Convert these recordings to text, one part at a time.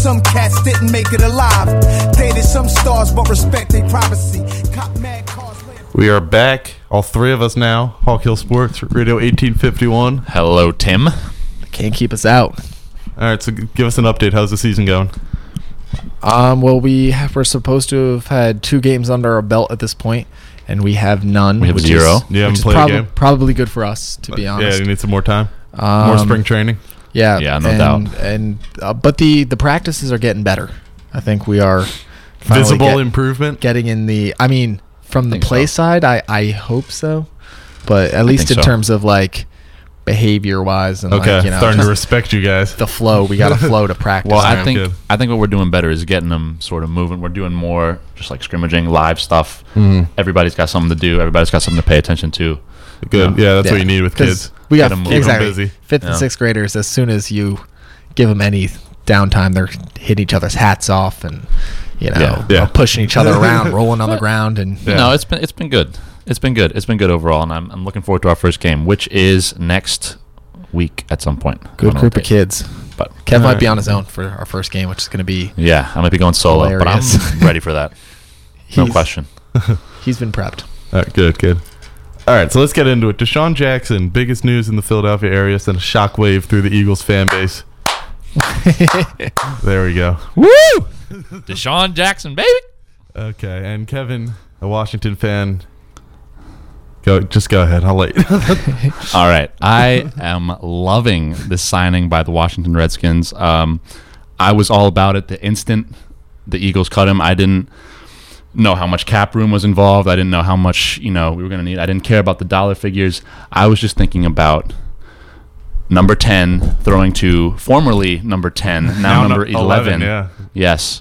some cats didn't make it alive. Dated some stars, but respect their privacy. Cop mad cars. We are back, all three of us now. Hawk Hill Sports, Radio 1851. Hello, Tim. Can't keep us out. All right, so give us an update. How's the season going? Well, we're supposed to have had 2 games under our belt at this point, and we have none. We have which 0. You haven't which is played a game? probably good for us, to be honest. Yeah, you need some more time. More spring training. Yeah, no doubt. And but the practices are getting better. I think we are finally Visible improvement. getting in the. I mean, from the play side, I hope so, but at least in so. terms of like behavior wise and Okay, like, you know, starting to respect you guys. the flow. We got a flow to practice. Well, Sound I think good. what we're doing better is getting them sort of moving. We're doing more just like scrimmaging, live stuff. Mm. Everybody's got something to do. Everybody's got something to pay attention to. Good. Yeah, that's what you need with 'Cause kids. We got Get 'em moving. exactly Busy. 5th and 6th graders. As soon as you give them any downtime, they're hitting each other's hats off and Yeah. pushing each other around, rolling on the ground, and Yeah. No, it's been good. It's been good. It's been good overall, and I'm looking forward to our first game, which is next week at some point. good I don't group know of kids. But Kev might Alright. be on his own for our first game, which is going to be. yeah, I might be going solo, Hilarious. but I'm ready for that. No He's- question. He's been prepped. All right, good. All right, so let's get into it. Deshaun Jackson, biggest news in the Philadelphia area, sent a shockwave through the Eagles fan base. There we go. Woo! Deshaun Jackson, baby. Okay, and Kevin, a Washington fan, go ahead. I'll let you. All right. I am loving this signing by the Washington Redskins. I was all about it the instant the Eagles cut him. I didn't know how much cap room was involved. I didn't know how much, we were going to need. I didn't care about the dollar figures. I was just thinking about number 10 throwing to formerly number 10, now number 11. Yeah. Yes.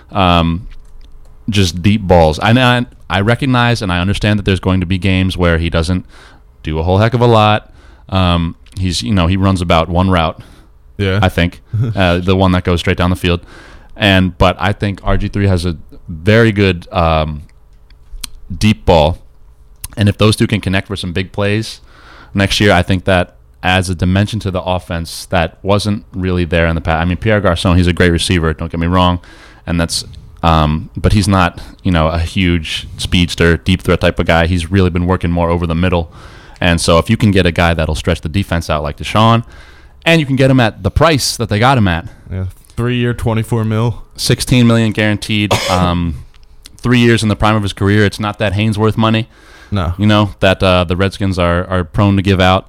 Just deep balls. I recognize and I understand that there's going to be games where he doesn't do a whole heck of a lot. He runs about one route, Yeah. I think, the one that goes straight down the field. But I think RG3 has a very good deep ball. And if those two can connect for some big plays next year, I think that adds a dimension to the offense that wasn't really there in the past. I mean, Pierre Garçon, he's a great receiver, don't get me wrong. And that's but he's not, a huge speedster, deep threat type of guy. He's really been working more over the middle. And so if you can get a guy that'll stretch the defense out like Deshaun, and you can get him at the price that they got him at, Yeah. 3-year, $24 million. $16 million guaranteed, 3 years in the prime of his career. It's not that Hainsworth money, No. that the Redskins are prone to give out.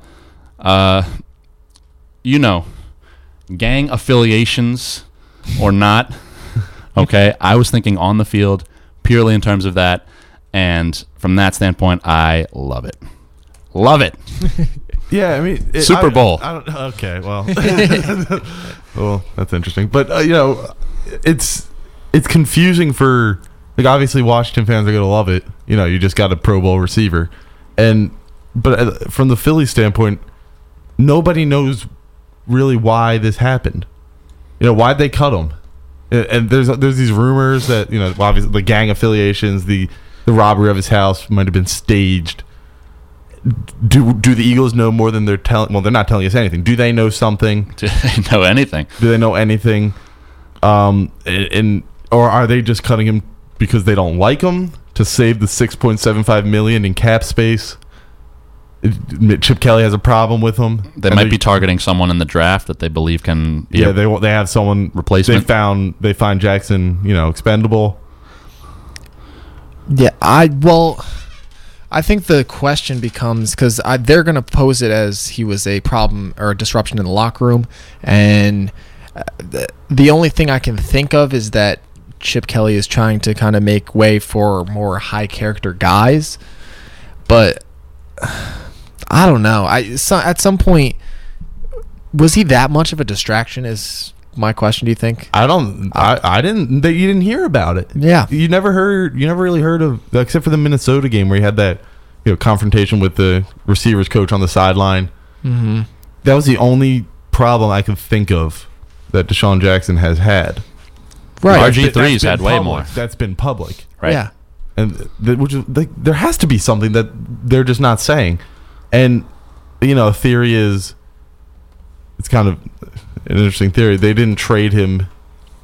Gang affiliations or not, okay, I was thinking on the field purely in terms of that, and from that standpoint, I love it. Love it. Yeah, I mean, Super Bowl. I don't. Okay, well, well, that's interesting. But it's confusing for obviously Washington fans are gonna love it. You just got a Pro Bowl receiver, but from the Philly standpoint, nobody knows really why this happened. Why'd they cut him? And there's these rumors that obviously the gang affiliations, the robbery of his house might have been staged. Do the Eagles know more than they're telling? Well, they're not telling us anything. Do they know something? Do they know anything? Do they know anything? Or are they just cutting him because they don't like him to save the $6.75 million in cap space? Chip Kelly has a problem with him. They might be targeting someone in the draft that they believe can be Yeah, they have someone replacement. They find Jackson, expendable. Yeah, I think the question becomes, because they're going to pose it as he was a problem or a disruption in the locker room, and the only thing I can think of is that Chip Kelly is trying to kind of make way for more high character guys, but I don't know. At some point, was he that much of a distraction? Is my question. Do you think? I didn't. You didn't hear about it. Yeah. You never really heard of, except for the Minnesota game where he had that confrontation with the receivers coach on the sideline. Mm-hmm. That was the only problem I could think of that Deshaun Jackson has had. Right. RG3's had way more. That's been public. Right. Yeah. And there has to be something that they're just not saying. And a theory is, it's kind of an interesting theory. They didn't trade him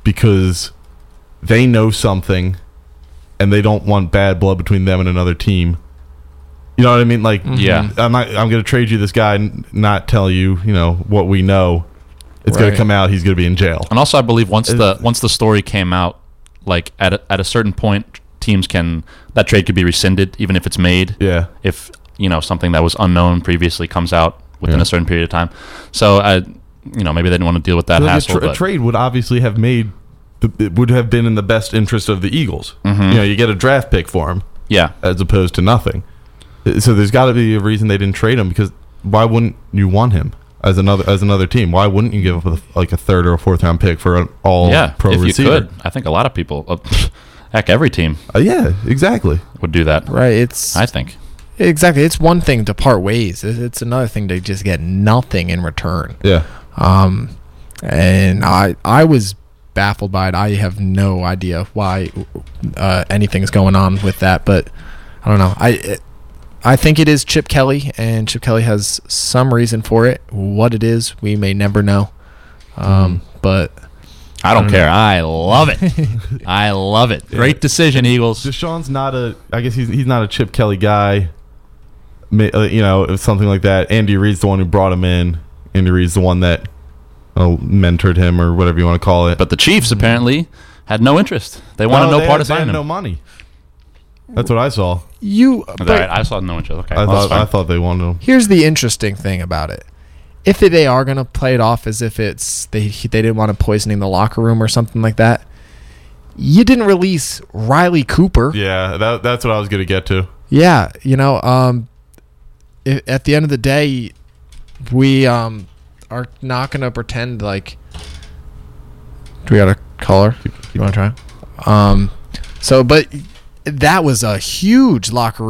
because they know something and they don't want bad blood between them and another team. You know what I mean? Like, Yeah. I'm going to trade you this guy and not tell you, what we know. It's going Right. to come out. He's going to be in jail. And also, I believe once the story came out, like at a certain point, that trade could be rescinded, even if it's made. Yeah. If something that was unknown previously comes out within Yeah. a certain period of time. So maybe they didn't want to deal with that So hassle. a but trade would obviously have it would have been in the best interest of the Eagles. Mm-hmm. You get a draft pick for him yeah, as opposed to nothing. So there's got to be a reason they didn't trade him, because why wouldn't you want him as another team? Why wouldn't you give up a third or a fourth round pick for an all pro if receiver? you could, I think a lot of people, heck, every team Yeah, exactly. would do that. Right. It's I think. exactly. It's one thing to part ways. It's another thing to just get nothing in return. Yeah. And I was baffled by it. I have no idea why anything's going on with that, but I don't know. I think it is Chip Kelly, and Chip Kelly has some reason for it. What it is, we may never know. But I don't care. I love it. I love it. Great decision, Eagles. Deshaun's not I guess he's not a Chip Kelly guy. Something like that. Andy Reid's the one who brought him in. Andy Reid's the one that mentored him, or whatever you want to call it. But the Chiefs apparently had no interest. They wanted no part of they had signing no him. money. That's what I saw. All right, I saw no interest. Okay, I thought they wanted him. here's the interesting thing about it. If they are going to play it off as if it's they didn't want to poisoning the locker room or something like that, you didn't release Riley Cooper. Yeah, that's what I was going to get to. Yeah, at the end of the day, we are not going to pretend like. Do we got a caller? You want to try? But that was a huge locker room